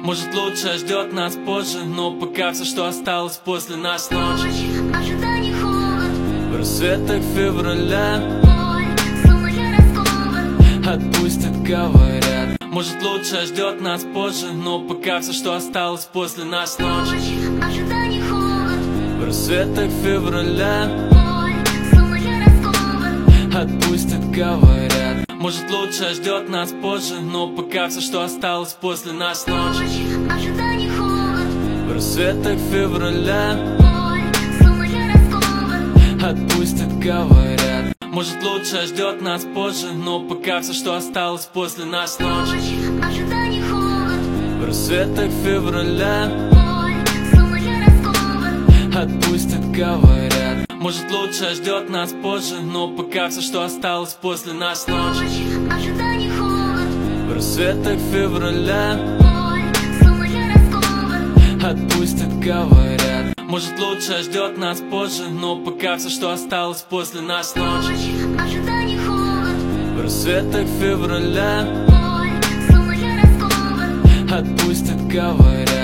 Может, лучшее ждет нас позже, но пока все, что осталось после нас ночь. Ожиданий холод, В рассветах февраля боль, словно я раскован. отпустят, говорят. Может, лучшее ждет нас позже, но пока все, что осталось после нас ночь. Ожиданий холод, В рассветах февраля боль, словно я раскован. отпустят, говорят. Может, лучшее ждет нас позже, но пока все, что осталось после нас ночь. Ожиданий холод, В рассветах февраля боль, словно я раскован. отпустят, говорят. Может, лучшее ждет нас позже, но пока все, что осталось после нас ночь. Ожиданий холод, В рассветах февраля боль, словно я раскован. отпустят, говорят. Может, лучшее ждет нас позже, но пока все, что осталось после нас ночь. Ожиданий холод, В рассветах февраля боль, словно я раскован. отпустят, говорят. Может, лучшее ждет нас позже, но пока все, что осталось после нас ночь. Ожиданий холод, В рассветах февраля боль, словно я раскован. отпустят, говорят.